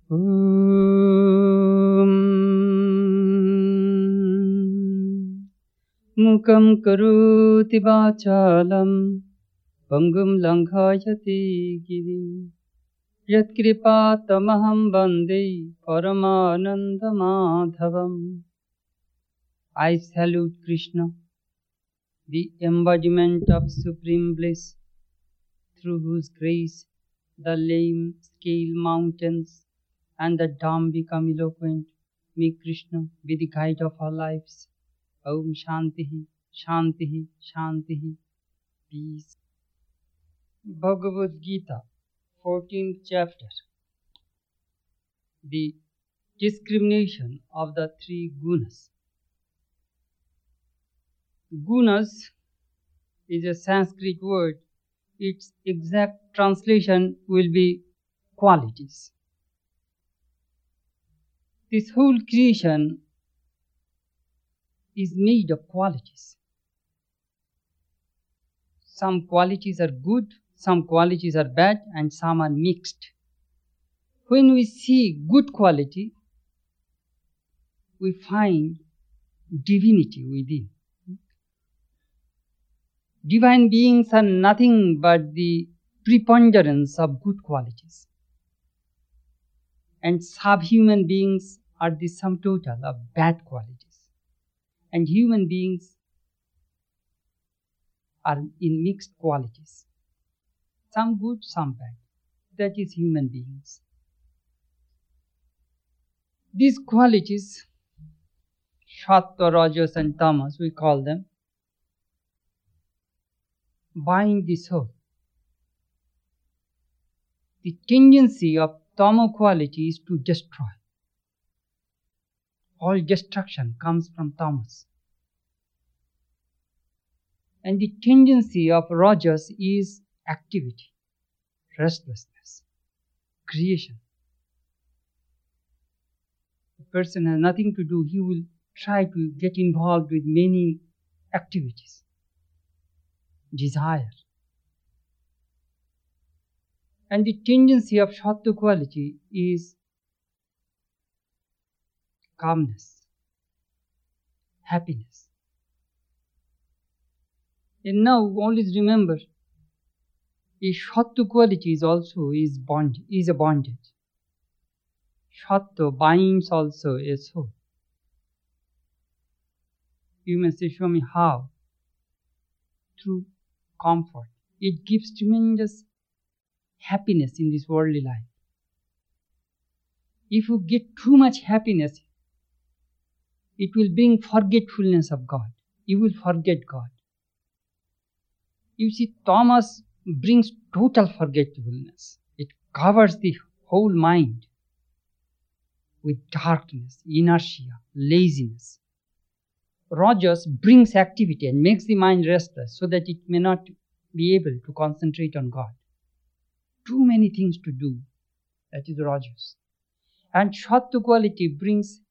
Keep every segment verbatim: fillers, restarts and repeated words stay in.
Om Mukam karoti vachalam Pangum langhayati girim Yat kripatamaham vande Paramananda madhavam. I salute Krishna, the embodiment of supreme bliss, through whose grace the lame scale mountains and the dumb become eloquent. May Krishna be the guide of our lives. Om Shantihi, Shantihi, Shantihi, peace. Bhagavad Gita, fourteenth chapter. The discrimination of the three gunas. Gunas is a Sanskrit word. Its exact translation will be qualities. This whole creation is made of qualities. Some qualities are good, some qualities are bad, and some are mixed. When we see good quality, we find divinity within. Divine beings are nothing but the preponderance of good qualities. And subhuman beings are the sum total of bad qualities. And human beings are in mixed qualities. Some good, some bad. That is human beings. These qualities, Sattva, Rajas and Tamas, we call them, bind the soul. The tendency of Tamo quality is to destroy. All destruction comes from Tamas. And the tendency of Rajas is activity, restlessness, creation. The person has nothing to do, he will try to get involved with many activities. Desire. And the tendency of Sattva quality is calmness, happiness. And now always remember, a Sattva quality is also is bond is a bondage. Sattva binds also a soul. You may say, show me how. Through comfort. It gives tremendous happiness in this worldly life. If you get too much happiness, it will bring forgetfulness of God. You will forget God. You see, Tamas brings total forgetfulness. It covers the whole mind with darkness, inertia, laziness. Rajas brings activity and makes the mind restless so that it may not be able to concentrate on God. Too many things to do. That is Rajas. And Sattva quality brings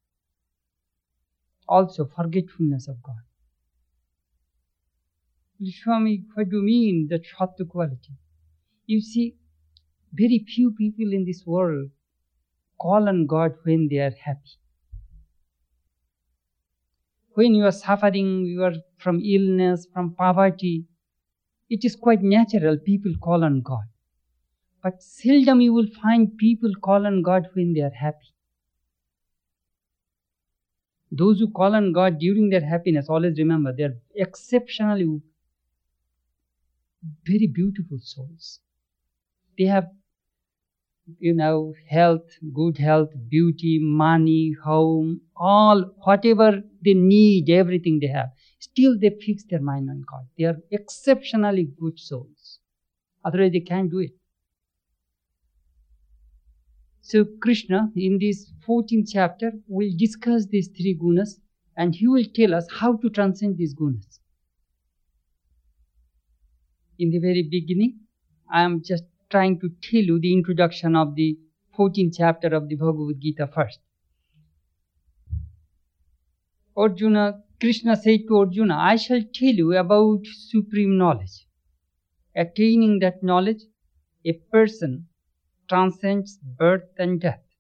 also forgetfulness of God. Swami, what do you mean that Sattva quality? You see, very few people in this world call on God when they are happy. When you are suffering, you are from illness, from poverty, it is quite natural people call on God. But seldom you will find people call on God when they are happy. Those who call on God during their happiness, always remember, they are exceptionally very beautiful souls. They have, you know, health, good health, beauty, money, home, all, whatever they need, everything they have. Still they fix their mind on God. They are exceptionally good souls. Otherwise they can't do it. So Krishna, in this fourteenth chapter, will discuss these three gunas and he will tell us how to transcend these gunas. In the very beginning, I am just trying to tell you the introduction of the fourteenth chapter of the Bhagavad Gita first. Arjuna, Krishna said to Arjuna, I shall tell you about supreme knowledge. Attaining that knowledge, a person transcends birth and death.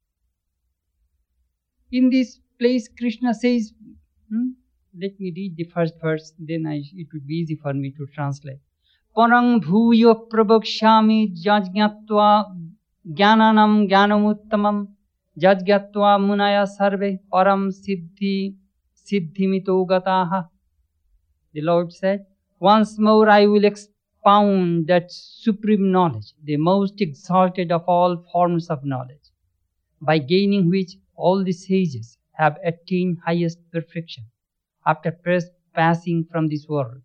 In this place, Krishna says, hmm, let me read the first verse, then I, it would be easy for me to translate. Parang bhuyo prabhakshami jajñatva jnananam jnanamuttamam jajñatva munaya sarve param siddhi siddhimito gataha. The Lord said, once more I will expound that supreme knowledge, the most exalted of all forms of knowledge, by gaining which all the sages have attained highest perfection after passing from this world.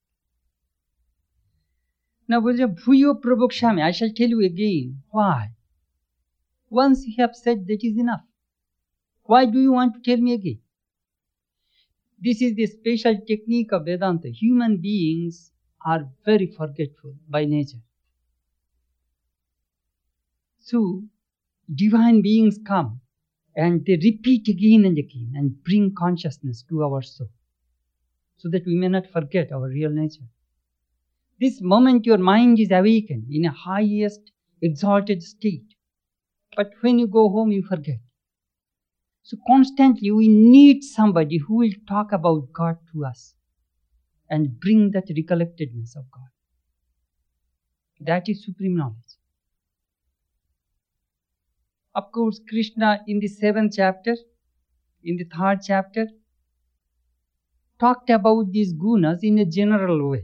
Now, Bhuyo Prabhakshami, I shall tell you again. Why? Once you have said, that is enough. Why do you want to tell me again? This is the special technique of Vedanta. Human beings are very forgetful by nature. So, divine beings come and they repeat again and again and bring consciousness to our soul so that we may not forget our real nature. This moment your mind is awakened in a highest exalted state, but when you go home you forget. So constantly we need somebody who will talk about God to us and bring that recollectedness of God. That is supreme knowledge. Of course, Krishna in the seventh chapter, in the third chapter, talked about these gunas in a general way.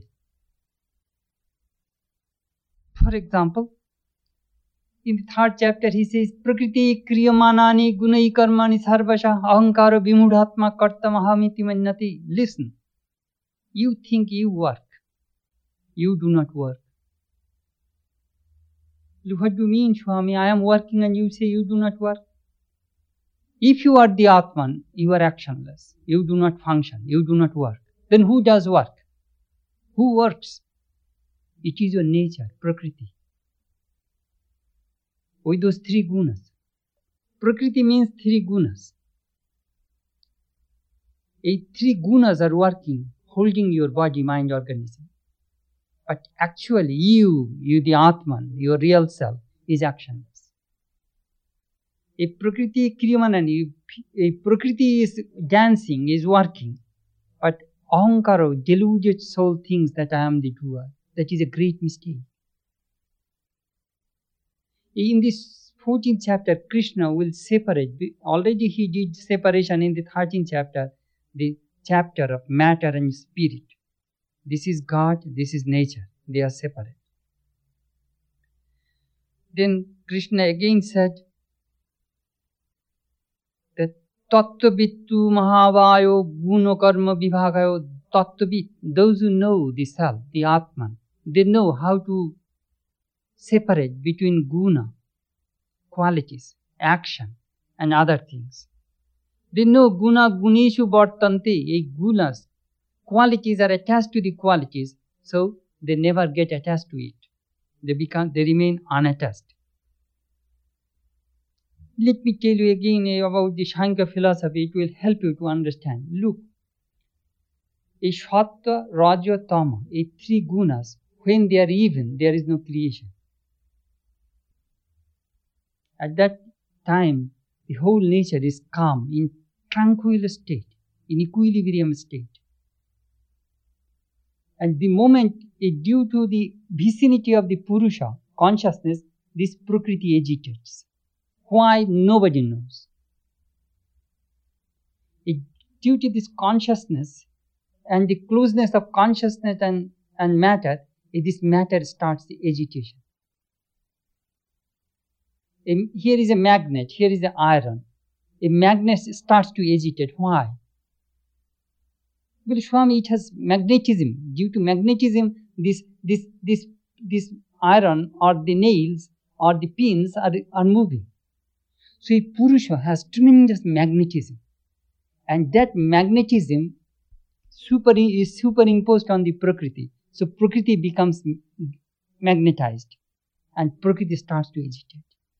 For example, in the third chapter he says, Prakriti kriyamanani gunai karmani sarvasha ahankara vimudhatma kartamahamiti mannati. Listen, you think you work, you do not work. What do you mean, Swami? I am working and you say you do not work. If you are the Atman, you are actionless. You do not function. You do not work. Then who does work? Who works? It is your nature, Prakriti. With those three gunas. Prakriti means three gunas. A three gunas are working, holding your body, mind, organism. But actually you, you the Atman, your real self, is actionless. A Prakriti Kriyamanani, a Prakriti is dancing, is working. But Ahankara, deluded soul, thinks that I am the doer. That is a great mistake. In this fourteenth chapter, Krishna will separate. Already he did separation in the thirteenth chapter, the chapter of matter and spirit. This is God, this is nature. They are separate. Then Krishna again said that Tattvittu Mahavayo Guno Karma Vibhagayo Tattvit, those who know the self, the Atman, they know how to separate between guna, qualities, action, and other things. They know guna guneshu vartante, a gunas, qualities are attached to the qualities, so they never get attached to it. They become, they remain unattached. Let me tell you again about the Sankhya philosophy. It will help you to understand. Look, a Sattva, Raja, Tama, a three gunas, when they are even, there is no creation. At that time, the whole nature is calm, in tranquil state, in equilibrium state. And the moment, it, due to the vicinity of the Purusha, consciousness, this Prakriti agitates. Why? Nobody knows. It, due to this consciousness and the closeness of consciousness and, and matter, it, this matter starts the agitation. A, here is a magnet, here is an iron. A magnet starts to agitate. Why? Well, Swami, it has magnetism. Due to magnetism, this, this, this, this iron or the nails or the pins are, are moving. So a Purusha has tremendous magnetism. And that magnetism super, is superimposed on the Prakriti. So Prakriti becomes magnetized and Prakriti starts to agitate.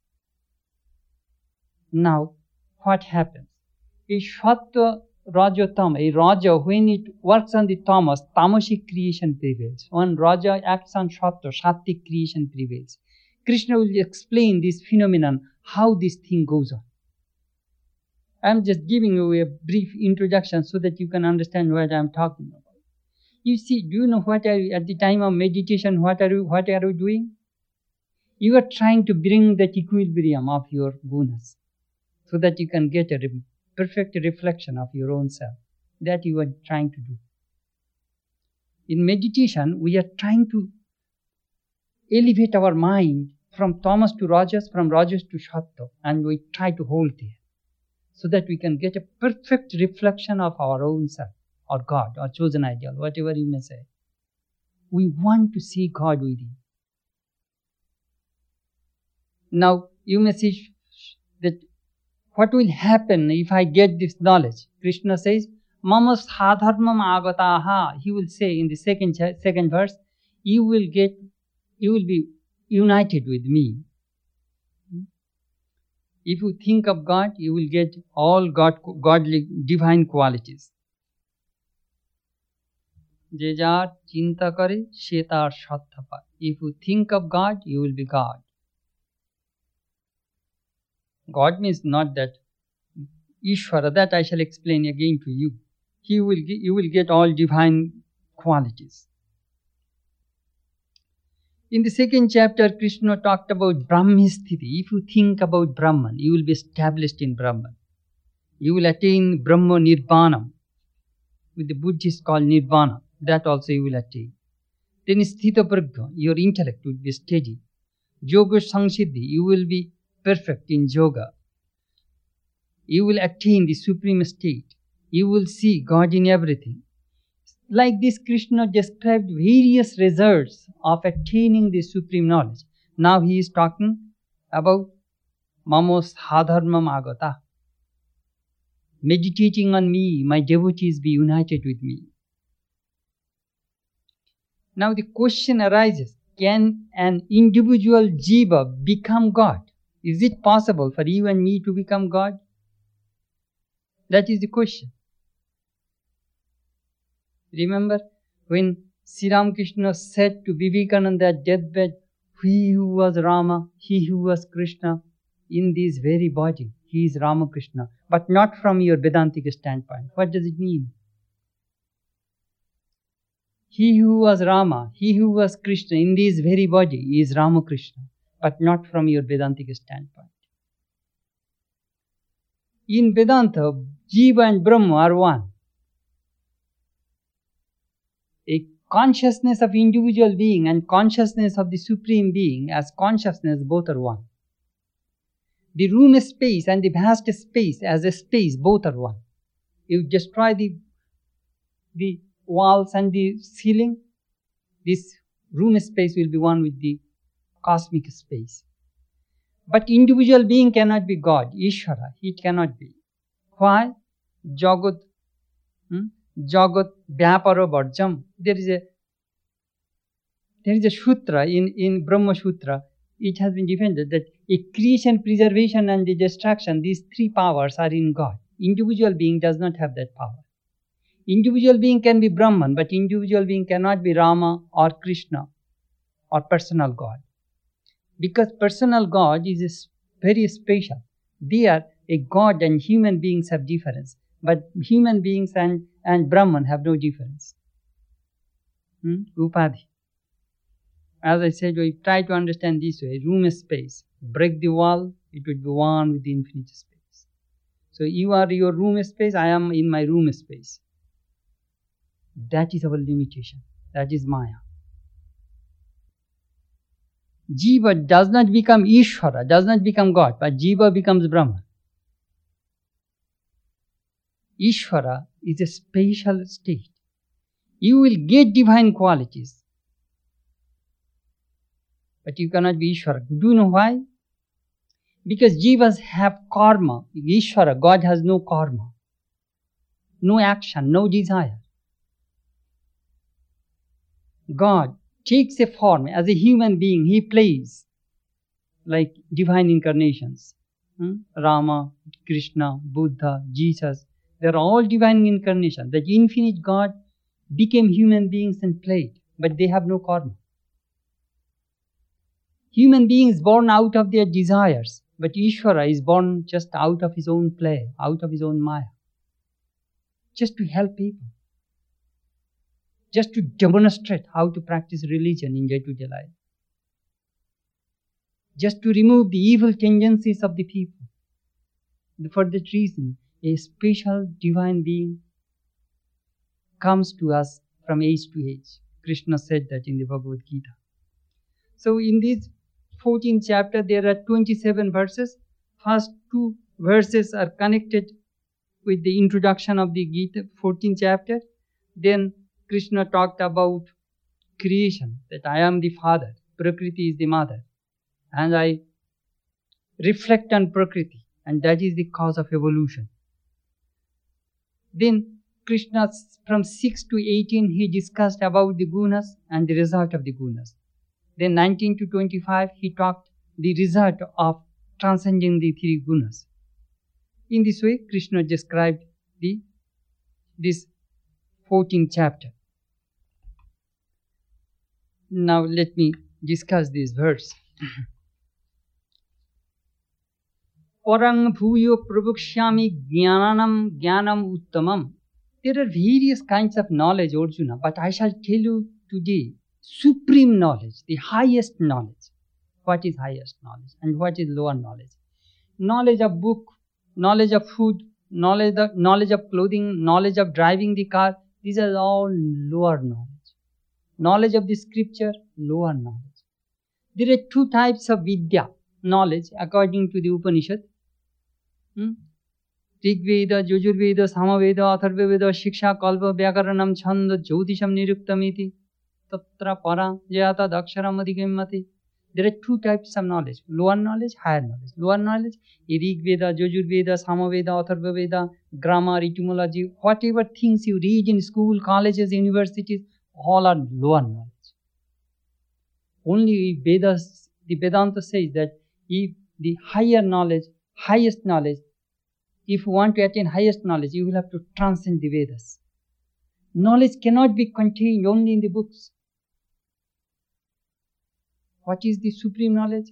Now, what happens? A Sattva, Raja, Tama, a Raja, when it works on the tamas, tamasic creation prevails. When Raja acts on Sattva, Sattvic creation prevails. Krishna will explain this phenomenon, how this thing goes on. I'm just giving you a brief introduction so that you can understand what I'm talking about. You see, do you know what are you, at the time of meditation, what are you, what are you doing? You are trying to bring that equilibrium of your gunas so that you can get a re- perfect reflection of your own self. That you are trying to do. In meditation, we are trying to elevate our mind from tamas to rajas, from rajas to sattva, and we try to hold there so that we can get a perfect reflection of our own self, or God, or chosen ideal, whatever you may say. We want to see God within. Now, you may see that what will happen if I get this knowledge? Krishna says, Mama sadharmam agataha. He will say in the second second verse, you will get, you will be united with me. If you think of God, you will get all God, godly, divine qualities. যে যার চিন্তা করে সে তার সত্তা পায়. If you think of God, you will be God. God means not that Ishvara, that I shall explain again to you. He will, you will get all divine qualities. In the second chapter, Krishna talked about Brahmisthiti. If you think about Brahman, you will be established in Brahman. You will attain Brahma Nirvanam, with the Buddhists called Nirvana. That also you will attain. Then Sthita Pragya, your intellect will be steady. Yoga Samsiddhi, you will be perfect in yoga. You will attain the supreme state. You will see God in everything. Like this, Krishna described various results of attaining the supreme knowledge. Now he is talking about Mamo Sadharmam Agata. Meditating on me, my devotees be united with me. Now the question arises, can an individual jiva become God? Is it possible for you and me to become God? That is the question. Remember when Sri Ramakrishna said to Vivekananda at deathbed, he who was Rama, he who was Krishna, in this very body, he is Ramakrishna, but not from your Vedantic standpoint. What does it mean? He who was Rama, he who was Krishna, in this very body is Ramakrishna, but not from your Vedantic standpoint. In Vedanta, Jiva and Brahma are one. A consciousness of individual being and consciousness of the Supreme Being as consciousness, both are one. The room space and the vast space as a space, both are one. You destroy the, the walls and the ceiling, this room space will be one with the cosmic space. But individual being cannot be God, Ishvara, he cannot be. Why? Jagat, hmm? Jagat Vyapara Varjam. There is a there is a sutra in, in Brahma Sutra. It has been defended that a creation, preservation and the destruction, these three powers are in God. Individual being does not have that power. Individual being can be Brahman, but individual being cannot be Rama or Krishna or personal God. Because personal God is very special. They are a God and human beings have difference. But human beings and, and Brahman have no difference. Hmm? Upadhi. As I said, we try to understand this way. Room space. Break the wall, it would be one with the infinite space. So you are your room space, I am in my room space. That is our limitation. That is Maya. Jiva does not become Ishvara, does not become God, but Jiva becomes Brahman. Ishvara is a special state. You will get divine qualities, but you cannot be Ishvara. Do you know why? Because Jivas have karma. Ishvara, God has no karma, no action, no desire. God takes a form as a human being, he plays like divine incarnations. Hmm? Rama, Krishna, Buddha, Jesus, they are all divine incarnations. The infinite God became human beings and played, but they have no karma. Human beings born out of their desires, But Ishvara is born just out of his own play, out of his own Maya, just to help people, just to demonstrate how to practice religion in day-to-day life, just to remove the evil tendencies of the people. For that reason, a special divine being comes to us from age to age. Krishna said that in the Bhagavad Gita. So in this fourteenth chapter, there are twenty-seven verses. First two verses are connected with the introduction of the Gita, fourteenth chapter. Then Krishna talked about creation, that I am the father, Prakriti is the mother, and I reflect on Prakriti, and that is the cause of evolution. Then Krishna, from six to eighteen, he discussed about the gunas and the result of the gunas. Then nineteen to twenty-five, he talked the result of transcending the three gunas. In this way, Krishna described the this fourteenth chapter. Now let me discuss this verse. Parang bhuyo prabhukshyami jnanam jnanam uttamam. There are various kinds of knowledge, Arjuna, but I shall tell you today supreme knowledge, the highest knowledge. What is highest knowledge and what is lower knowledge? Knowledge of book, knowledge of food, knowledge of, knowledge of clothing, knowledge of driving the car, these are all lower knowledge. Knowledge of the scripture, lower knowledge. There are two types of vidya, knowledge, according to the Upanishad. Hmm? Rig Veda, Yajur Veda, Sama Veda, Atharva Veda, Shiksha, Kalpa, Vyakaranam, Chanda, Jyotisham, Niruktamiti, Tatra, Para, Jayata, Daksharam, Adhigemmati. There are two types of knowledge, lower knowledge, higher knowledge. Lower knowledge, Rig Veda, Yajur Veda, Sama Veda, Atharva Veda, grammar, etymology, whatever things you read in school, colleges, universities, all are lower knowledge. Only Vedas, the Vedanta says that if the higher knowledge, highest knowledge, if you want to attain highest knowledge, you will have to transcend the Vedas. Knowledge cannot be contained only in the books. What is the supreme knowledge?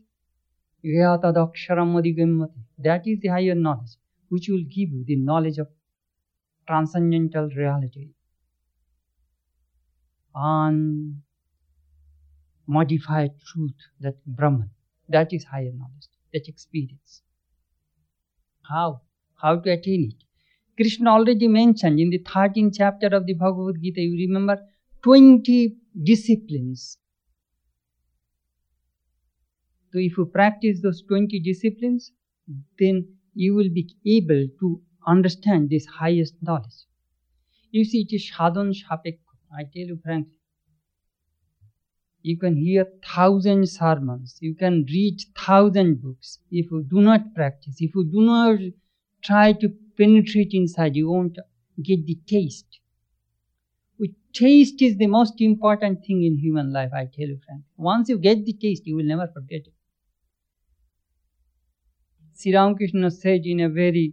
That is the higher knowledge, which will give you the knowledge of transcendental reality, unmodified truth, that Brahman. That is higher knowledge, that experience. How? How to attain it? Krishna already mentioned in the thirteenth chapter of the Bhagavad Gita, you remember, twenty disciplines. So if you practice those twenty disciplines, then you will be able to understand this highest knowledge. You see, it is sadhan sapekha. I tell you frankly, you can hear thousand sermons, you can read thousand books. If you do not practice, if you do not try to penetrate inside, you won't get the taste. With taste is the most important thing in human life, I tell you frankly. Once you get the taste, you will never forget it. Sri Ramakrishna said in a very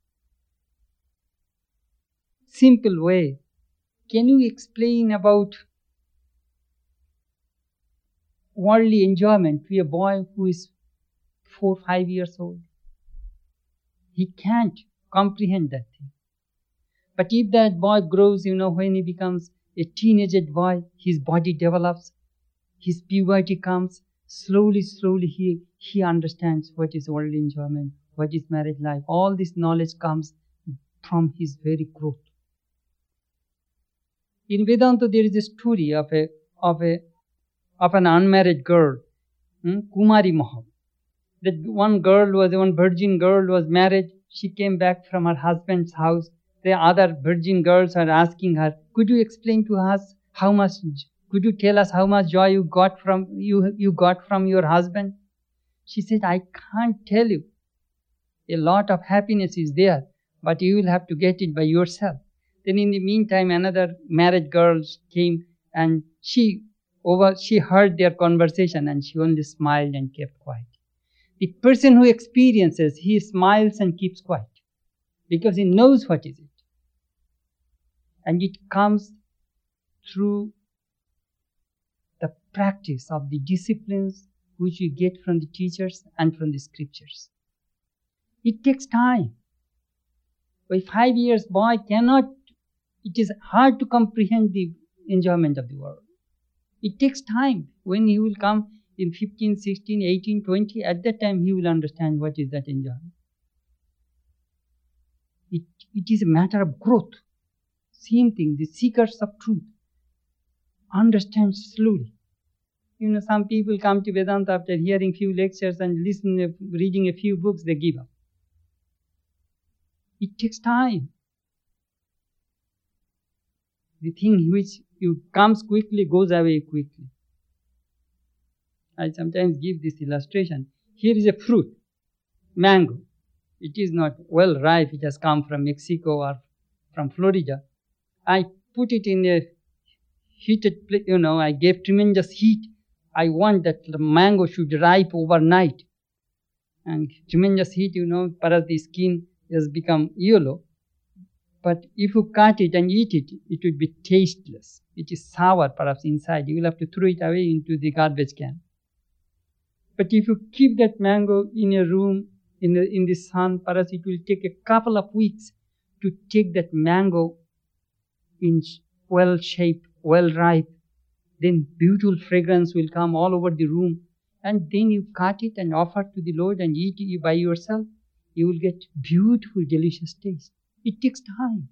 simple way, can you explain about worldly enjoyment to a boy who is four, five years old? He can't comprehend that thing. But if that boy grows, you know, when he becomes a teenage boy, his body develops, his puberty comes, slowly, slowly he, he understands what is worldly enjoyment, what is marriage life. All this knowledge comes from his very growth. In Vedanta, there is a story of a of a of an unmarried girl, hmm, Kumari Maham. That one girl was one virgin girl was married. She came back from her husband's house. The other virgin girls are asking her, "Could you explain to us how much? Could you tell us how much joy you got from you you got from your husband?" She said, "I can't tell you. A lot of happiness is there, but you will have to get it by yourself." Then in the meantime, another married girl came and she over she heard their conversation and she only smiled and kept quiet. The person who experiences, he smiles and keeps quiet because he knows what is it. And it comes through the practice of the disciplines which we get from the teachers and from the scriptures. It takes time. A five years boy cannot, it is hard to comprehend the enjoyment of the world. It takes time. When he will come in fifteen, sixteen, eighteen, twenty, at that time he will understand what is that enjoyment. It, it is a matter of growth. Same thing, the seekers of truth understand slowly. You know, some people come to Vedanta after hearing few lectures and listen, reading a few books, they give up. It takes time. The thing which you comes quickly goes away quickly. I sometimes give this illustration. Here is a fruit, mango. It is not well ripe. It has come from Mexico or from Florida. I put it in a heated place, you know, I gave tremendous heat. I want that the mango should ripe overnight. And tremendous heat, you know, perhaps the skin has become yellow. But if you cut it and eat it, it would be tasteless. It is sour perhaps inside. You will have to throw it away into the garbage can. But if you keep that mango in a room, in the, in the sun, perhaps it will take a couple of weeks to take that mango in well shaped, well ripe. Then beautiful fragrance will come all over the room. And then you cut it and offer to the Lord and eat it by yourself. You will get beautiful, delicious taste. It takes time.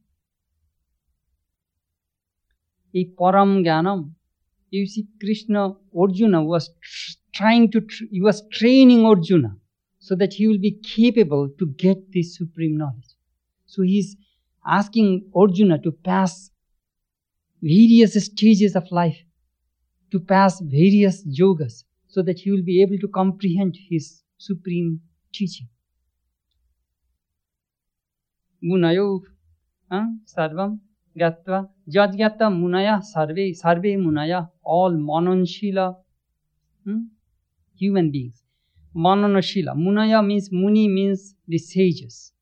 A param jnanam. You see, Krishna, Arjuna was tr- trying to, tr- he was training Arjuna so that he will be capable to get this supreme knowledge. So he is asking Arjuna to pass various stages of life, to pass various yogas, so that he will be able to comprehend his supreme teaching. Munayo sarvam gatva jajgata munaya sarve sarve munaya, all manonshila hmm? human beings. Manonashila. Munaya means, muni means the sages.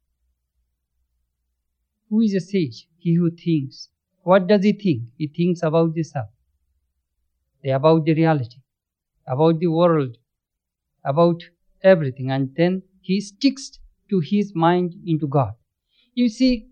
Who is a sage? He who thinks. What does he think? He thinks about the self, about the reality, about the world, about everything, and then he sticks to his mind into God. You see,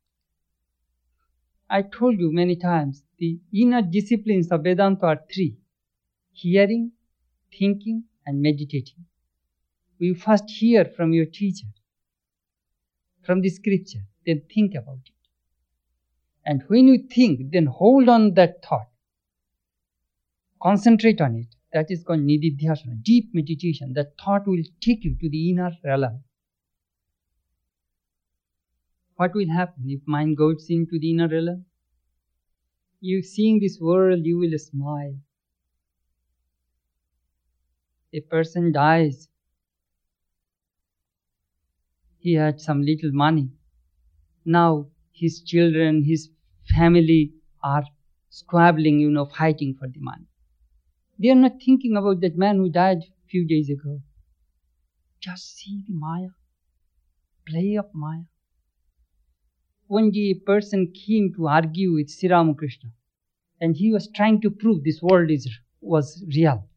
I told you many times, the inner disciplines of Vedanta are three: hearing, thinking, and meditating. You first hear from your teacher, from the scripture, then think about it. And when you think, then hold on that thought. Concentrate on it. That is called nididhyasana, deep meditation. That thought will take you to the inner realm. What will happen if mind goes into the inner realm? You seeing this world, you will smile. A person dies. He had some little money. Now his children, his family are squabbling, you know, fighting for the money. They are not thinking about that man who died a few days ago. Just see the Maya, play of Maya. One day a person came to argue with Sri Ramakrishna, and he was trying to prove this world is was real.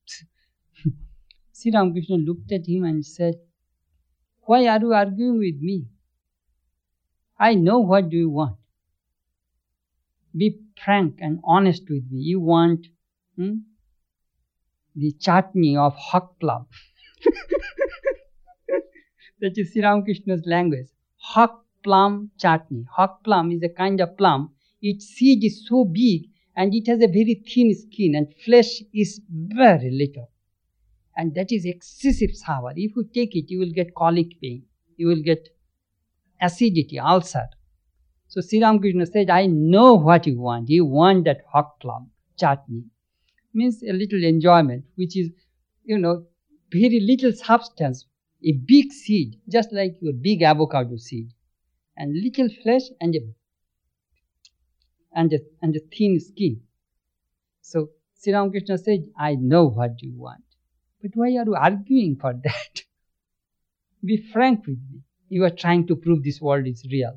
Sri Ramakrishna looked at him and said, "Why are you arguing with me? I know what do you want. Be frank and honest with me. You want hmm, the chutney of haq plum." That is Sri Ramakrishna's language. Haq plum chutney. Haq plum is a kind of plum. Its seed is so big and it has a very thin skin and flesh is very little. And that is excessive sour. If you take it, you will get colic pain. You will get acidity, ulcer. So Sri Ramakrishna said, I know what you want. You want that haq plum chutney. Means a little enjoyment, which is, you know, very little substance. A big seed, just like your big avocado seed. And little flesh and a, and a, and a thin skin. So Sri Ramakrishna said, I know what you want. But why are you arguing for that? Be frank with me. You are trying to prove this world is real.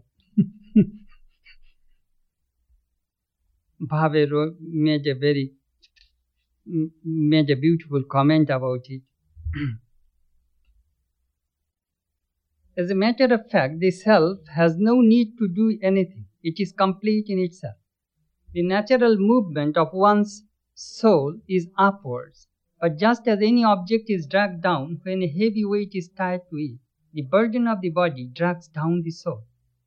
Bhave made a very, made a beautiful comment about it. As a matter of fact, the self has no need to do anything. It is complete in itself. The natural movement of one's soul is upwards, but just as any object is dragged down when a heavy weight is tied to it, the burden of the body drags down the soul.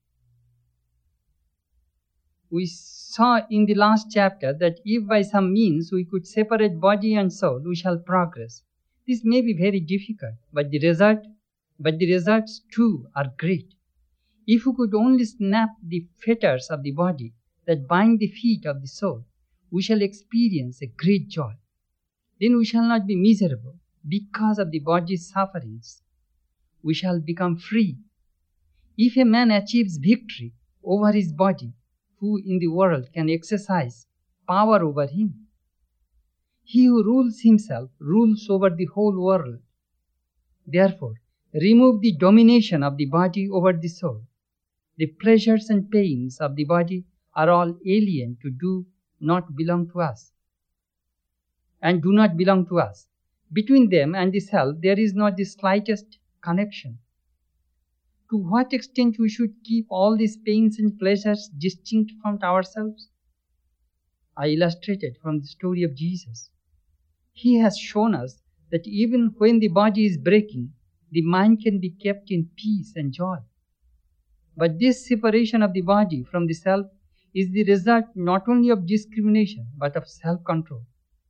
We saw in the last chapter that if by some means we could separate body and soul, we shall progress. This may be very difficult, but the result, but the results too are great. If we could only snap the fetters of the body that bind the feet of the soul, we shall experience a great joy. Then we shall not be miserable because of the body's sufferings. We shall become free. If a man achieves victory over his body, who in the world can exercise power over him? He who rules himself rules over the whole world. Therefore, remove the domination of the body over the soul. The pleasures and pains of the body are all alien to do not belong to us and do not belong to us. Between them and the self, there is not the slightest connection. To what extent we should keep all these pains and pleasures distinct from ourselves? I illustrated from the story of Jesus. He has shown us that even when the body is breaking, the mind can be kept in peace and joy. But this separation of the body from the self is the result not only of discrimination but of self-control.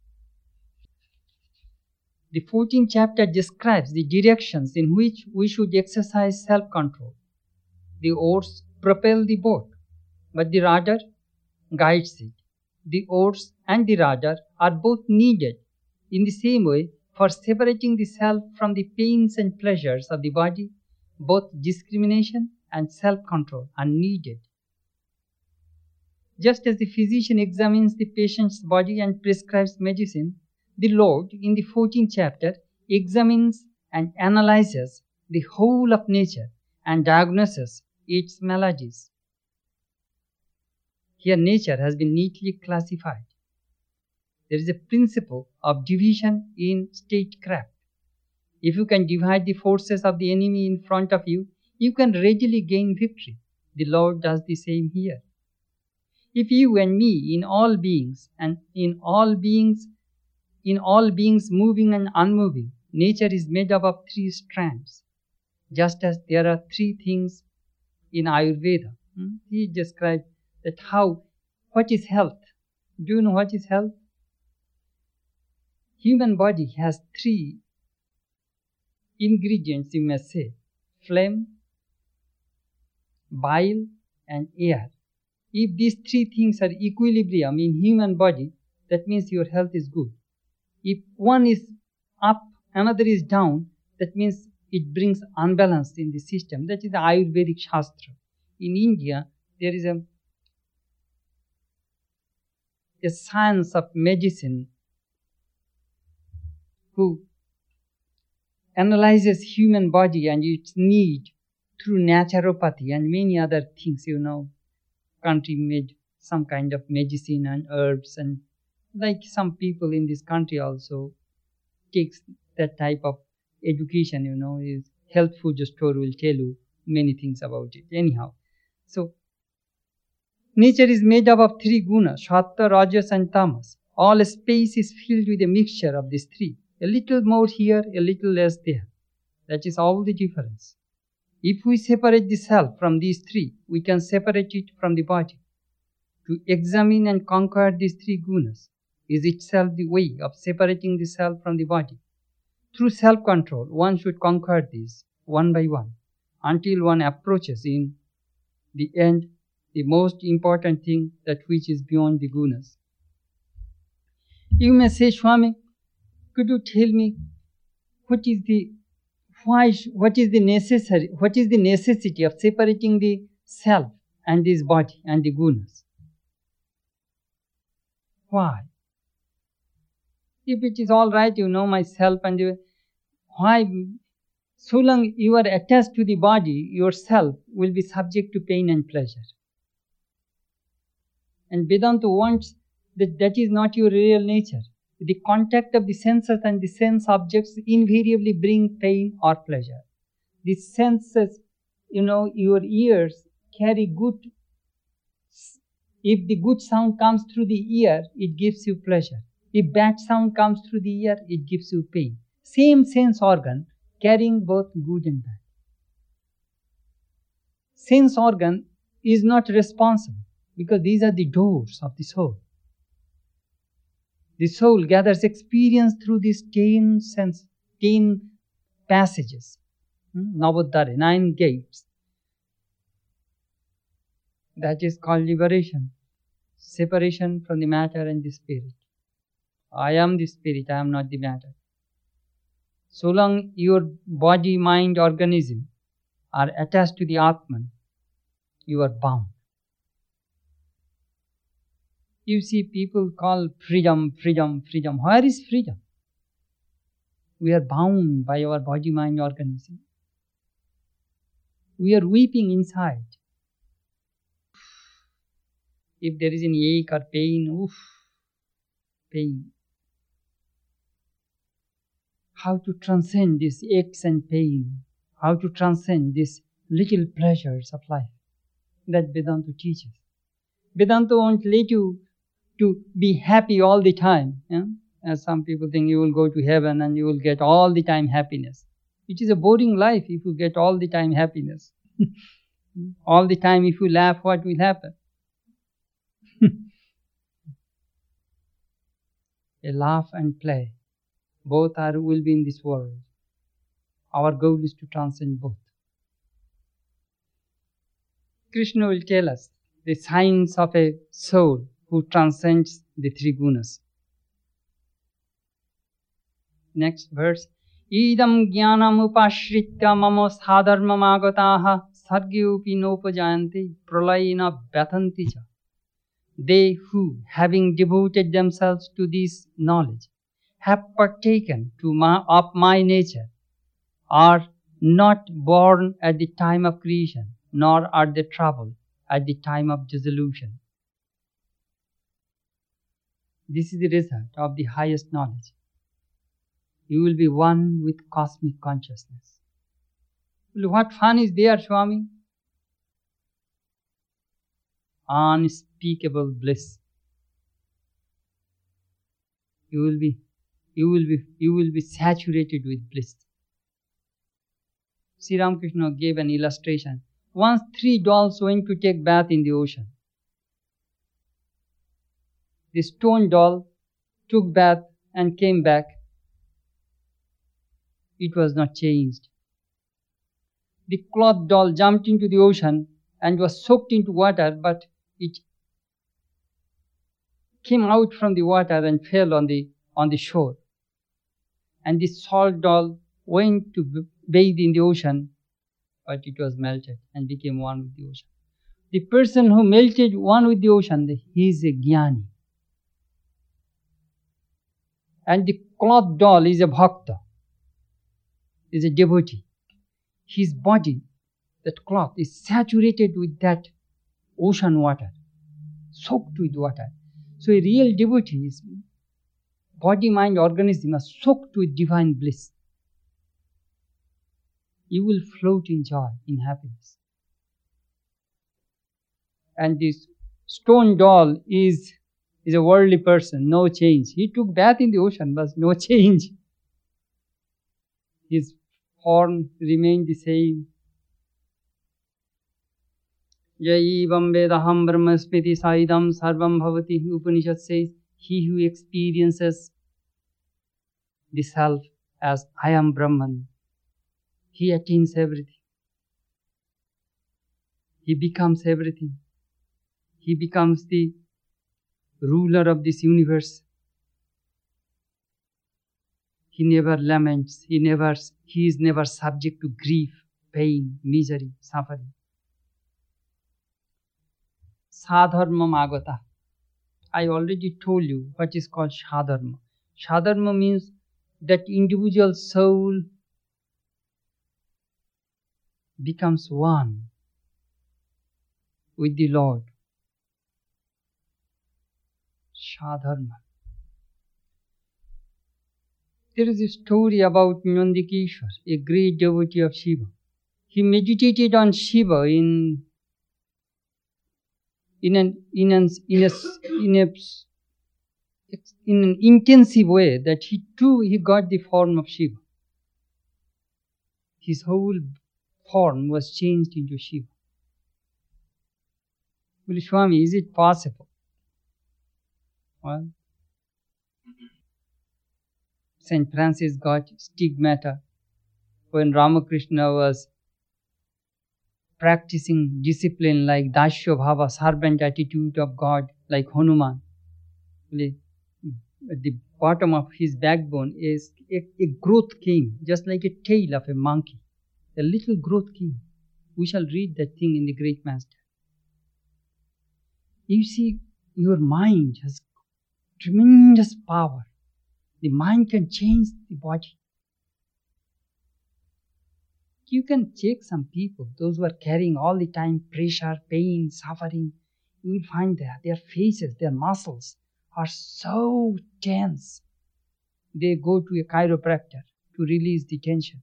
The fourteenth chapter describes the directions in which we should exercise self-control. The oars propel the boat, but the rudder guides it. The oars and the rudder are both needed in the same way for separating the self from the pains and pleasures of the body. Both discrimination and self-control are needed. Just as the physician examines the patient's body and prescribes medicine, the Lord, in the fourteenth chapter, examines and analyzes the whole of nature and diagnoses its maladies. Here, nature has been neatly classified. There is a principle of division in statecraft. If you can divide the forces of the enemy in front of you, you can readily gain victory. The Lord does the same here. If you and me, in all beings, and in all beings, in all beings moving and unmoving, nature is made up of three strands, just as there are three things in Ayurveda. Hmm? He described that how, what is health? Do you know what is health? Human body has three ingredients, you may say: phlegm, bile, and air. If these three things are equilibrium in human body, that means your health is good. If one is up, another is down, that means it brings unbalance in the system. That is the Ayurvedic Shastra. In India, there is a, a science of medicine who analyzes human body and its need through naturopathy and many other things, you know. Country made some kind of medicine and herbs, and like some people in this country also takes that type of education, you know. Is health food store will tell you many things about it. Anyhow, so nature is made up of three gunas: sattva, rajas, and tamas. All space is filled with a mixture of these three. A little more here, a little less there. That is all the difference. If we separate the self from these three, we can separate it from the body. To examine and conquer these three gunas is itself the way of separating the self from the body. Through self-control, one should conquer these one by one until one approaches in the end the most important thing, that which is beyond the gunas. You may say, Swami, could you tell me what is the why what is the necessary what is the necessity of separating the self and this body and the gunas? Why? If it is all right, you know myself, and you, why? So long you are attached to the body, yourself will be subject to pain and pleasure. And Vedanta wants that that is not your real nature. The contact of the senses and the sense objects invariably bring pain or pleasure. The senses you know, your ears carry good. If the good sound comes through the ear, it gives you pleasure. If bad sound comes through the ear, it gives you pain. Same sense organ carrying both good and bad. Sense organ is not responsible because these are the doors of the soul. The soul gathers experience through these ten sense, ten passages, Navadhara, nine gates. That is called liberation, separation from the matter and the spirit. I am the spirit, I am not the matter. So long your body, mind, organism are attached to the Atman, you are bound. You see, people call freedom, freedom, freedom. Where is freedom? We are bound by our body, mind, organism. We are weeping inside. If there is an ache or pain, oof, pain. How to transcend these aches and pain? How to transcend these little pleasures of life? That Vedanta teaches. Vedanta won't let you to be happy all the time. Yeah? As some people think you will go to heaven and you will get all the time happiness. It is a boring life if you get all the time happiness. All the time if you laugh, what will happen? A laugh and play. Both are will be in this world. Our goal is to transcend both. Krishna will tell us the signs of a soul who transcends the three gunas. Next verse. Idam jnanam upashritya mama sadharmam agataha sargyupi nopajayanti pralayena bhatanti cha. They who, having devoted themselves to this knowledge, have partaken to my, of my nature, are not born at the time of creation, nor are they troubled at the time of dissolution. This is the result of the highest knowledge. You will be one with cosmic consciousness. What fun is there, Swami? Unspeakable bliss. You will be, you will be, you will be saturated with bliss. Sri Ramakrishna gave an illustration. Once three dolls went to take bath in the ocean. The stone doll took bath and came back. It was not changed. The cloth doll jumped into the ocean and was soaked into water, but it came out from the water and fell on the, on the shore. And the salt doll went to bathe in the ocean, but it was melted and became one with the ocean. The person who melted one with the ocean, he is a jnani. And the cloth doll is a bhakta, is a devotee. His body, that cloth, is saturated with that ocean water, soaked with water. So a real devotee is body, mind, organism are soaked with divine bliss. You will float in joy, in happiness. And this stone doll is, is a worldly person, no change. He took bath in the ocean, but no change. His form remained the same. Jaivam vedaham brahmaspiti saidam sarvam bhavati. Upanishad says, he who experiences the self as I am Brahman, he attains everything. He becomes everything. He becomes the ruler of this universe. He never laments. He never, he is never subject to grief, pain, misery, suffering. Sadharma agata. I already told you what is called Sadharma. Sadharma means that individual soul becomes one with the Lord. Sadharma. There is a story about Nandikeshwar, a great devotee of Shiva. he meditated on Shiva in in an in an in a in a in an intensive way that he too he got the form of Shiva. His whole form was changed into Shiva. Well, Swami, is it possible? Well, Saint Francis got stigmata when Ramakrishna was practicing discipline like Dasya Bhava, servant attitude of God, like Hanuman. At the bottom of his backbone is a, a growth came, just like a tail of a monkey. A little growth came. We shall read that thing in the Great Master. You see, your mind has tremendous power. The mind can change the body. You can check some people, those who are carrying all the time pressure, pain, suffering. You will find that their faces, their muscles are so tense. They go to a chiropractor to release the tension.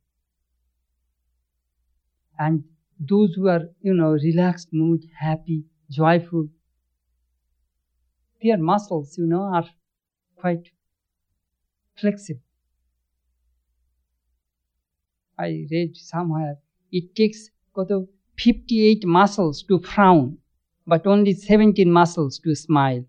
And those who are, you know, relaxed mood, happy, joyful, their muscles, you know, are quite flexible. I read somewhere it takes fifty-eight muscles to frown, but only seventeen muscles to smile.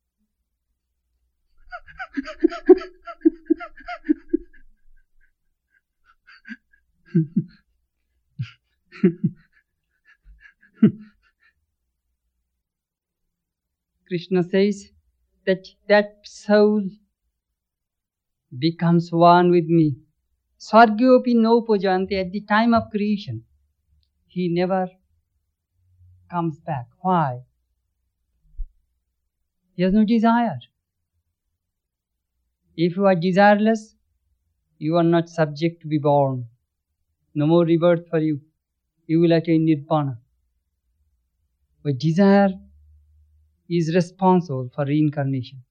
Krishna says that that soul becomes one with me. Sargyopi no pujanti, at the time of creation, he never comes back. Why? He has no desire. If you are desireless, you are not subject to be born. No more rebirth for you. You will attain nirvana. But desire is responsible for reincarnation.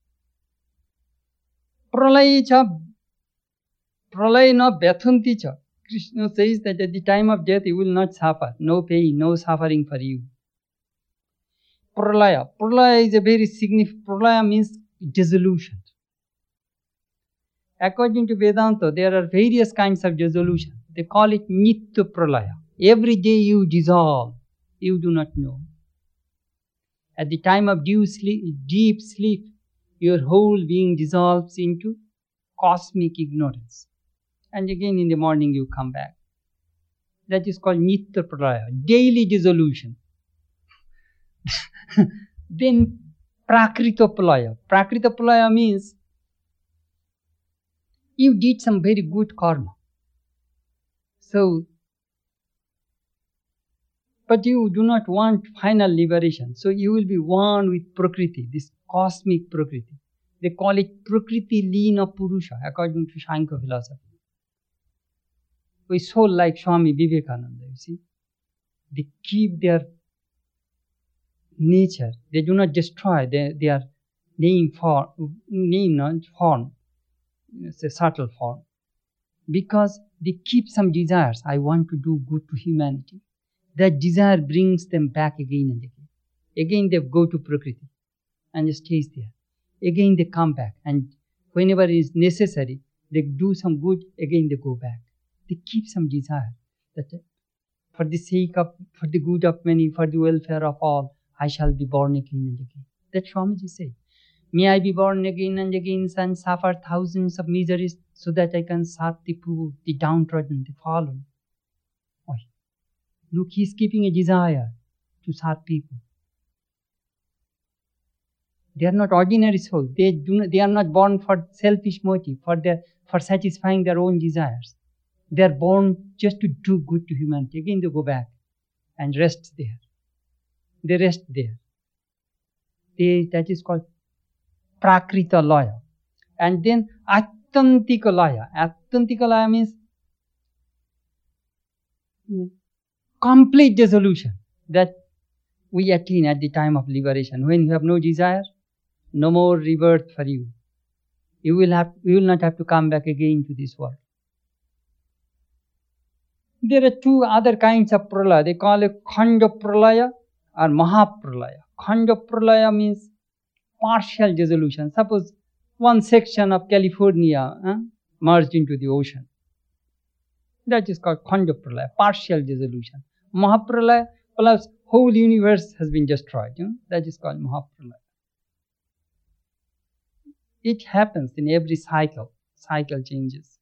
Pralaya cha, pralaya na byatanti cha. Krishna says that at the time of death you will not suffer. No pain, no suffering for you. Pralaya. Pralaya is a very significant, pralaya means dissolution. According to Vedanta, there are various kinds of dissolution. They call it Nitya Pralaya. Every day you dissolve, you do not know. At the time of deep sleep, deep sleep, your whole being dissolves into cosmic ignorance. And again in the morning you come back. That is called Nitya Pralaya, daily dissolution. Then Prakrita Pralaya. Prakrita Pralaya means you did some very good karma. So, but you do not want final liberation. So you will be one with Prakriti, this cosmic Prakriti. They call it Prakriti Lina Purusha, according to Sankhya philosophy. We so like Swami Vivekananda, you see. They keep their nature. They do not destroy their, their name form, name not form. It's a subtle form. Because they keep some desires. I want to do good to humanity. That desire brings them back again and again. Again they go to Prakriti and stays there. Again they come back, and whenever it is necessary, they do some good, again they go back. They keep some desire that for the sake of, for the good of many, for the welfare of all, I shall be born again and again. That Swamiji said. May I be born again and again and suffer thousands of miseries so that I can serve the poor, the downtrodden, the fallen. Oh, look, he is keeping a desire to serve people. They are not ordinary souls. They do not, they are not born for selfish motive, for their, for satisfying their own desires. They are born just to do good to humanity. Again they go back and rest there. They rest there. They, that is called Prakrita Laya. And then Atyantika Laya. Atyantika Laya means complete dissolution that we attain at the time of liberation. When you have no desire, no more rebirth for you. You will have, you will not have to come back again to this world. There are two other kinds of pralaya. They call it khanda pralaya or mahapralaya. Khanda pralaya means partial dissolution. Suppose one section of California eh, merged into the ocean. That is called khanda pralaya, partial dissolution. Mahapralaya, plus whole universe has been destroyed. You know? That is called mahapralaya. It happens in every cycle. Cycle changes.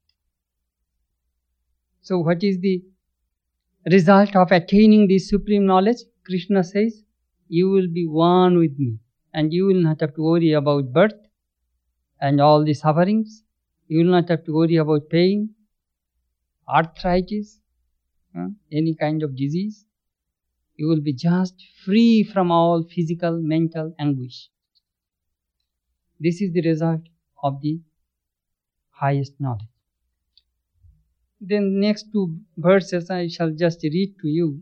So what is the result of attaining this supreme knowledge? Krishna says, you will be one with me and you will not have to worry about birth and all the sufferings. You will not have to worry about pain, arthritis, uh, any kind of disease. You will be just free from all physical, mental anguish. This is the result of the highest knowledge. Then next two verses I shall just read to you.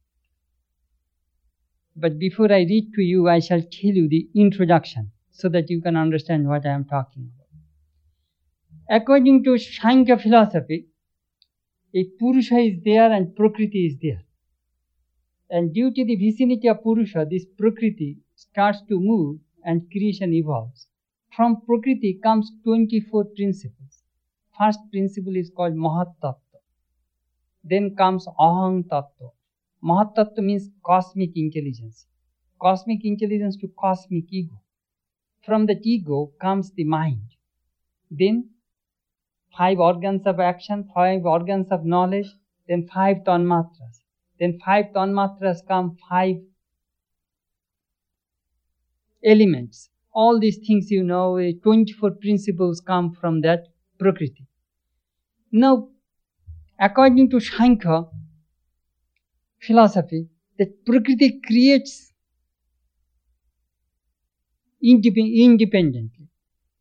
But before I read to you, I shall tell you the introduction so that you can understand what I am talking about. According to Sankhya philosophy, a Purusha is there and Prakriti is there. And due to the vicinity of Purusha, this Prakriti starts to move and creation evolves. From Prakriti comes twenty-four principles. First principle is called Mahat Tattva. Then comes Aham Tattva. Mahat Tattva means cosmic intelligence. Cosmic intelligence to cosmic ego. From that ego comes the mind. Then five organs of action, five organs of knowledge, then five tanmatras. Then five tanmatras come five elements. All these things you know, twenty-four principles come from that Prakriti. Now, according to Sankhya philosophy, that Prakriti creates independently.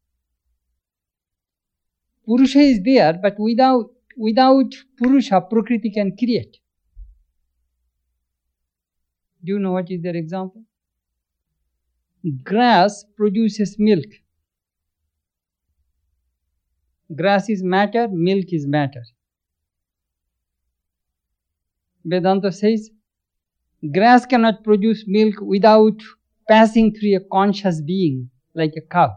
Purusha is there, but without, without Purusha, Prakriti can create. Do you know what is their example? Grass produces milk. Grass is matter, milk is matter. Vedanta says, grass cannot produce milk without passing through a conscious being, like a cow.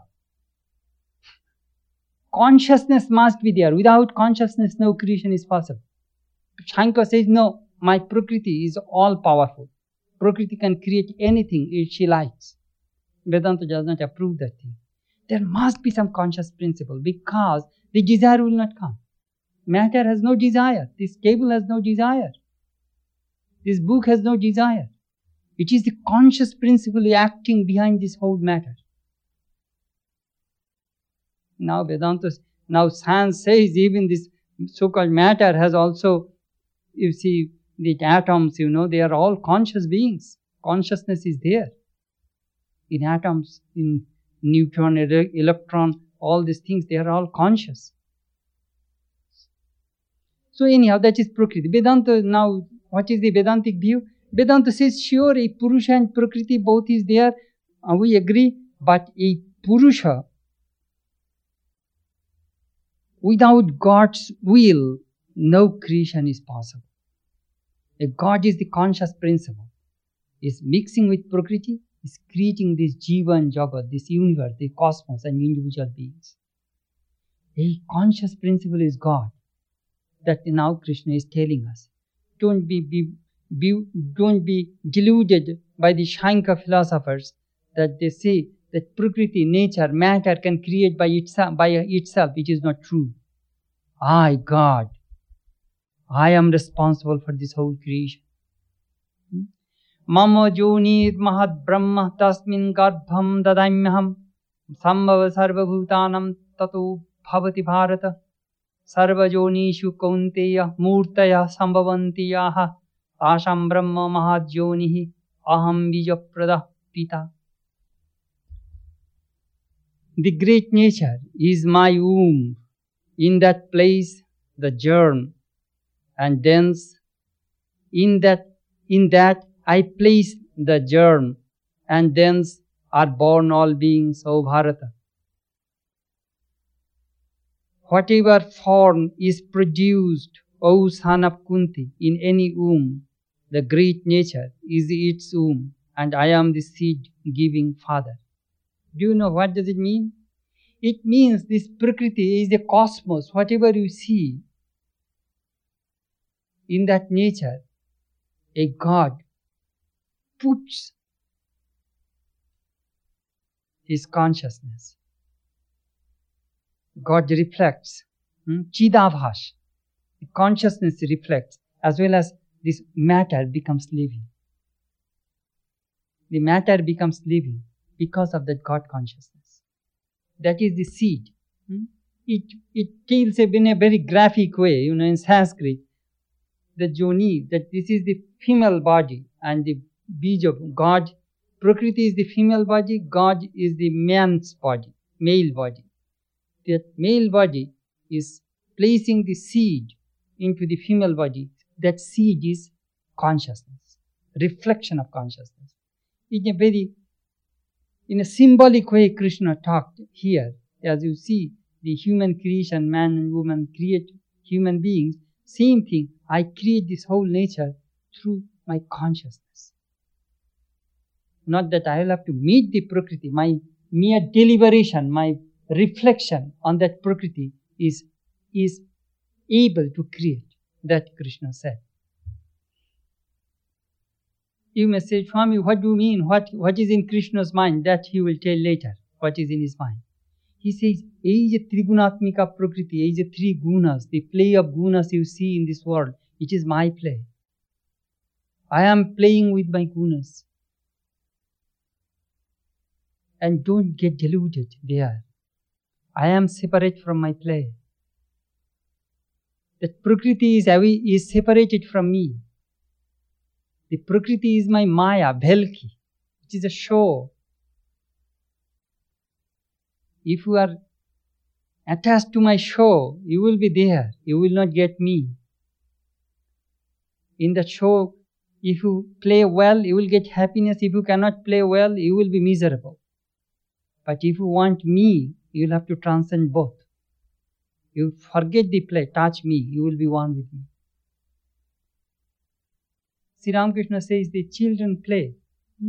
Consciousness must be there. Without consciousness, no creation is possible. Sankhya says, no, my Prakriti is all powerful. Prakriti can create anything if she likes. Vedanta does not approve that thing. There must be some conscious principle because the desire will not come. Matter has no desire. This cable has no desire. This book has no desire. It is the conscious principle acting behind this whole matter. Now Vedanta, now science says even this so-called matter has also, you see, the atoms, you know, they are all conscious beings. Consciousness is there. In atoms, in neutron, electron, all these things, they are all conscious. So anyhow, that is Prakriti. Vedanta now, what is the Vedantic view? Vedanta says, sure, a Purusha and Prakriti both is there, uh, we agree, but a Purusha, without God's will, no creation is possible. A God is the conscious principle. Is mixing with Prakriti, is creating this Jiva and Jagat, this universe, the cosmos and individual beings. A conscious principle is God. That now Krishna is telling us. Don't be, be, be, don't be deluded by the Sankhya philosophers that they say that Prakriti, nature, matter can create by itself, by itself. It is not true. I, God, I am responsible for this whole creation. Mama jonir mahad brahma tasmin garbham dadamyaham sambhava sarva bhutanam tato bhavati bharata sarva jonishu kaunteya murtaya sambhavanti yaha tasam brahma mahad jonihi aham bijaprada pita. The great nature is my womb. In that place the germ, and thence in that in that I place the germ, and thence are born all beings, O Bharata. Whatever form is produced O son of Kunti, in any womb, the great nature is its womb, and I am the seed-giving father. Do you know what does it mean? It means this Prakriti is the cosmos. Whatever you see in that nature, a God puts his consciousness. God reflects. Hmm? Chidabhash. The consciousness reflects, as well as this matter becomes living. The matter becomes living because of that God consciousness. That is the seed. Hmm? It it tells in a very graphic way, you know, in Sanskrit, the Joni, that this is the female body, and the Bij of God, Prakriti is the female body, God is the man's body, male body. That male body is placing the seed into the female body. That seed is consciousness, reflection of consciousness. In a very, in a symbolic way, Krishna talked here. As you see, the human creation, man and woman create human beings. Same thing, I create this whole nature through my consciousness. Not that I will have to meet the Prakriti. My mere deliberation, my reflection on that Prakriti is, is able to create. That Krishna said. You may say, Swami, what do you mean? What, what is in Krishna's mind? That he will tell later. What is in his mind? He says, "Ei je trigunatmika prakriti, ei je three gunas, the play of gunas you see in this world, it is my play. I am playing with my gunas." And don't get deluded there. I am separate from my play. That Prakriti is away, is separated from me. The Prakriti is my Maya, Bhelki, which is a show. If you are attached to my show, you will be there. You will not get me. In the show, if you play well, you will get happiness. If you cannot play well, you will be miserable. But if you want me, you will have to transcend both. You forget the play, touch me, you will be one with me. Sri Ramakrishna says the children play. Hmm?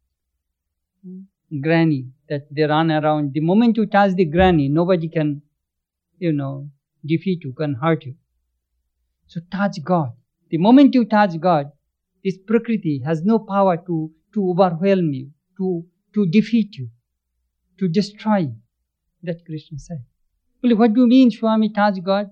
Granny, that they run around. The moment you touch the granny, nobody can, you know, defeat you, can hurt you. So touch God. The moment you touch God, this Prakriti has no power to, to overwhelm you, to, to defeat you, to destroy you. That Krishna said. Well, what do you mean, Swami, touch God?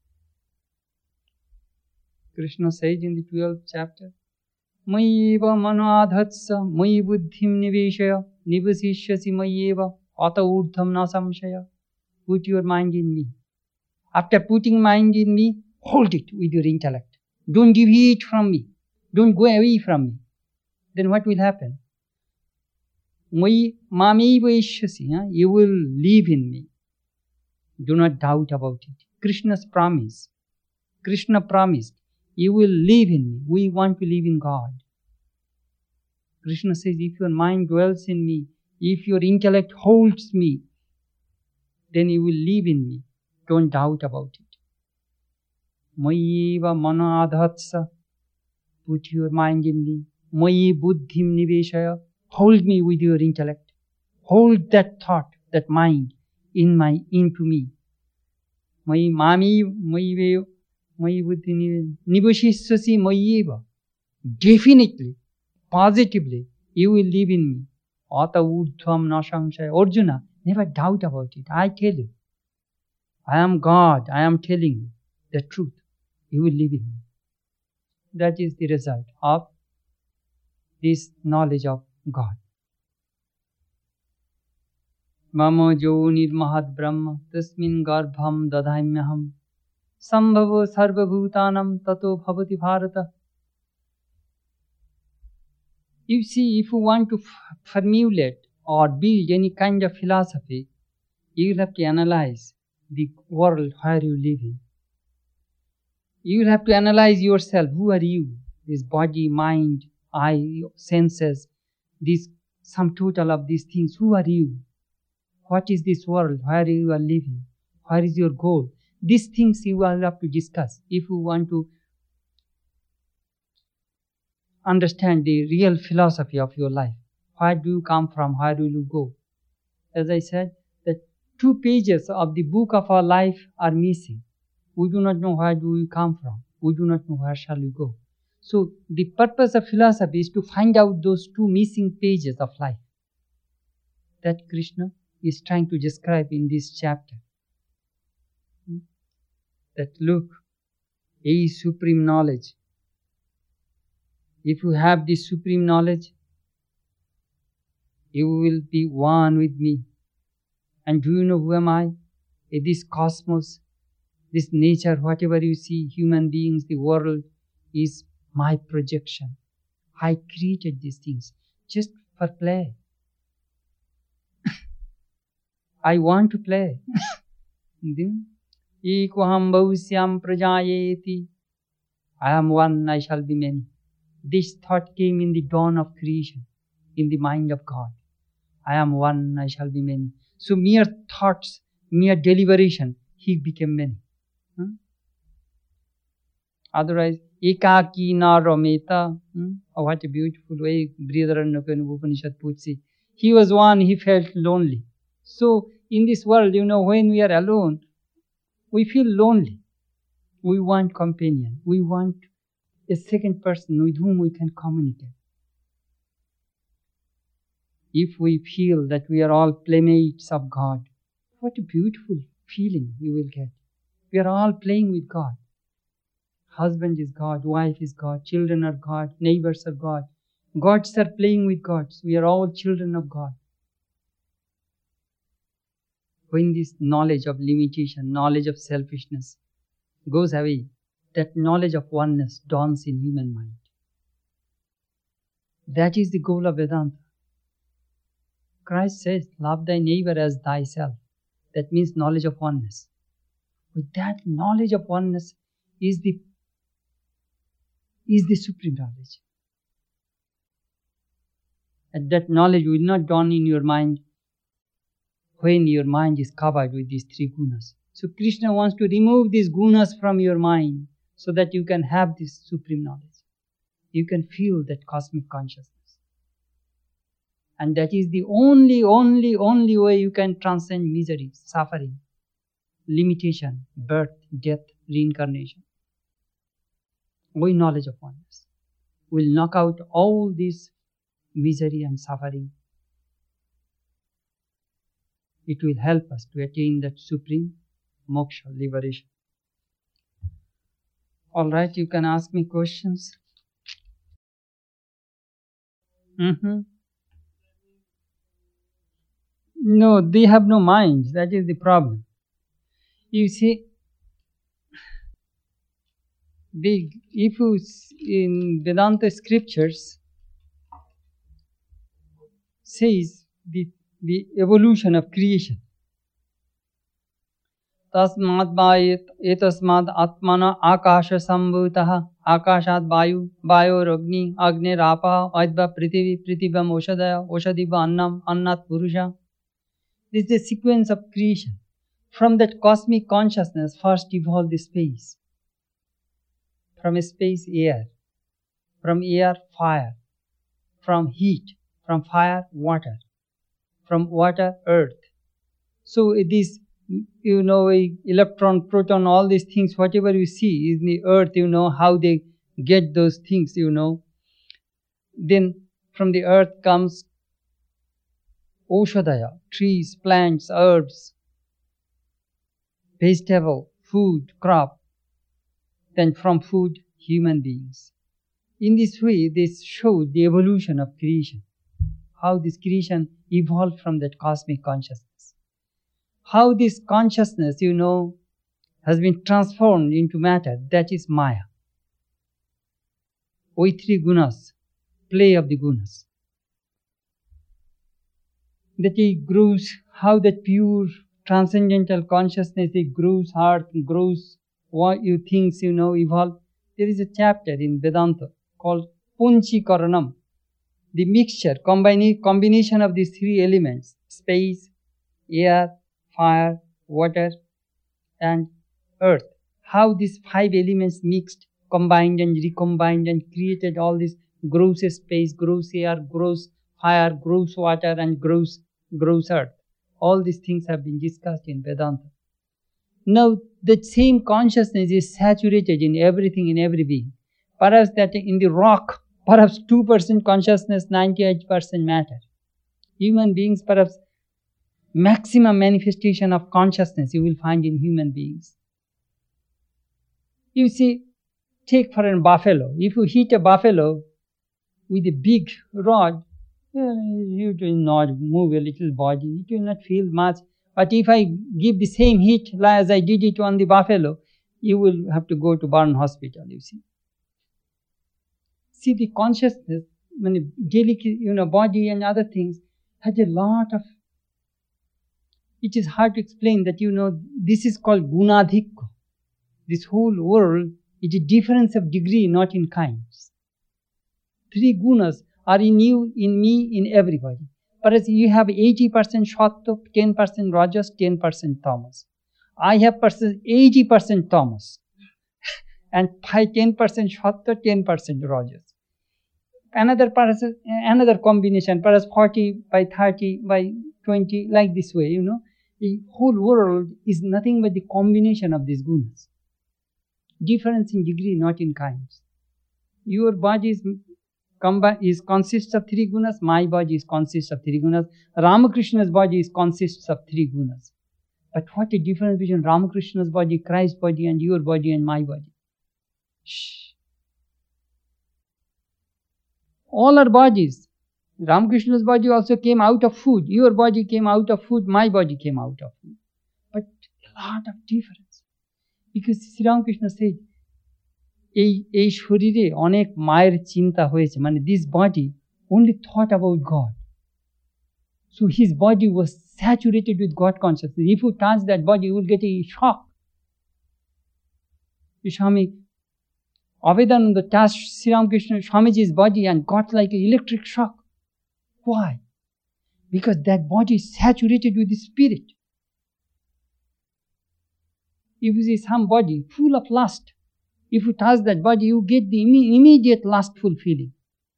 Krishna says in the twelfth chapter, Mayeva manadhatsa, mayi buddhim niveshaya, nivasishyasi mayeva, ata urdham na samshaya. Put your mind in me. After putting mind in me, hold it with your intellect. Don't deviate from me. Don't go away from me. Then what will happen? Mayi mameva ishyasi, you will live in me. Do not doubt about it. Krishna's promise. Krishna promised, you will live in me. We want to live in God. Krishna says, if your mind dwells in me, if your intellect holds me, then you will live in me. Don't doubt about it. Mayeva manadhatsa. Put your mind in me. Mayi buddhim niveshaya. Hold me with your intellect. Hold that thought, that mind in my, into me. Mayi mami, mayi mayi buddhi nivashishyasi mayeva. Definitely, positively, you will live in me. Ata urdhvam na samshaya. Arjuna, never doubt about it. I tell you. I am God. I am telling you the truth. You will live in me. That is the result of this knowledge of God. Mama jonir mahad brahma tasmin garbham dadhaimyaham sambhavo sarvabhutanam tato bhavati bharata. You see, if you want to f- formulate or build any kind of philosophy, you will have to analyze the world where you live in. You will have to analyze yourself. Who are you? This body, mind, eye, senses, this sum total of these things. Who are you? What is this world? Where you are living? Where is your goal? These things you will have to discuss if you want to understand the real philosophy of your life. Where do you come from? Where will you go? As I said, the two pages of the book of our life are missing. We do not know where do we come from. We do not know where shall we go. So the purpose of philosophy is to find out those two missing pages of life that Krishna is trying to describe in this chapter. That look, a supreme knowledge. If you have this supreme knowledge, you will be one with me. And do you know who am I? This cosmos, this nature, whatever you see, human beings, the world, is my projection. I created these things just for play. I want to play. Ekoham bhavusyam prajayeti. I am one, I shall be many. This thought came in the dawn of creation, in the mind of God. I am one, I shall be many. So mere thoughts, mere deliberation, he became many. Hmm? Otherwise, ekaki na rameta. Hmm? Oh, what a beautiful way Brihadaranyaka Upanishad puts it. He was one, he felt lonely. So in this world, you know, when we are alone, we feel lonely. We want companion. We want a second person with whom we can communicate. If we feel that we are all playmates of God, what a beautiful feeling you will get. We are all playing with God. Husband is God, wife is God, children are God, neighbors are God. Gods are playing with gods. We are all children of God. When this knowledge of limitation, knowledge of selfishness goes away, that knowledge of oneness dawns in human mind. That is the goal of Vedanta. Christ says, love thy neighbor as thyself. That means knowledge of oneness. With that knowledge of oneness is the, is the supreme knowledge. And that knowledge will not dawn in your mind when your mind is covered with these three gunas. So Krishna wants to remove these gunas from your mind so that you can have this supreme knowledge. You can feel that cosmic consciousness. And that is the only, only, only way you can transcend misery, suffering, limitation, birth, death, reincarnation. With knowledge of oneness will knock out all this misery and suffering. It will help us to attain that supreme moksha, liberation. All right, you can ask me questions. Mm-hmm. No, they have no minds. That is the problem. You see, the, if you in Vedanta scriptures says the the evolution of creation. Tasmad vayet etasmad atmana akasha sambhutah akashat vayu vayor agni agne rapa adva prithivi prithibam oshadaya oshadiva annam annat purusha. This is the sequence of creation. From that cosmic consciousness first evolved the space. From space, air. From air, fire. From heat. From fire, water. From water, earth. So it is, you know, electron, proton, all these things, whatever you see in the earth, you know, how they get those things, you know. Then from the earth comes Oshadaya, trees, plants, herbs, vegetable, food, crop. Then from food, human beings. In this way, this showed the evolution of creation. How this creation evolved from that cosmic consciousness. How this consciousness, you know, has been transformed into matter. That is Maya. With three gunas, play of the gunas. That it grows, how that pure transcendental consciousness, it grows heart, grows what you think, you know, evolve. There is a chapter in Vedanta called Punchikaranam. The mixture, combine, combination of these three elements, space, air, fire, water, and earth, how these five elements mixed, combined and recombined and created all this gross space, gross air, gross fire, gross water and gross, gross earth. All these things have been discussed in Vedanta. Now, the same consciousness is saturated in everything, in every being. Perhaps that in the rock, perhaps two percent consciousness, ninety-eight percent matter. Human beings, perhaps maximum manifestation of consciousness you will find in human beings. You see, take for a buffalo. If you hit a buffalo with a big rod, you will not move a little body, it will not feel much. But if I give the same hit as I did it on the buffalo, you will have to go to burn hospital, you see. See, the consciousness, when delicate, you know, body and other things, has a lot of, it is hard to explain that, you know, this is called gunadhikya. This whole world is a difference of degree, not in kinds. Three gunas are in you, in me, in everybody. Whereas you have eighty percent sattva, ten percent rajas, ten percent tamas. I have eighty percent tamas and ten percent sattva, ten percent rajas. Another person, another combination, perhaps forty by thirty by twenty, like this way, you know. The whole world is nothing but the combination of these gunas. Difference in degree, not in kinds. Your body is, is consists of three gunas, my body is consists of three gunas, Ramakrishna's body is consists of three gunas. But what a difference between Ramakrishna's body, Christ's body, and your body and my body. Shh. All our bodies. Ramakrishna's body also came out of food. Your body came out of food. My body came out of food. But a lot of difference. Because Sri Ramakrishna said, এই এই শরীরে অনেক মায়ের চিন্তা হয়েছে, মানে this body only thought about God. So his body was saturated with God consciousness. If you touch that body, you will get a shock. Swami Avedananda touched Sri Ramakrishna Swamiji's body and got like an electric shock. Why? Because that body is saturated with the spirit. If you see somebody full of lust, if you touch that body, you get the imme- immediate lustful feeling.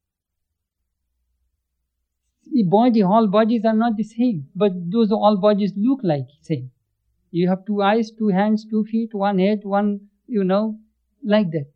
The body, all bodies are not the same, but those all bodies look like same. You have two eyes, two hands, two feet, one head, one, you know, like that.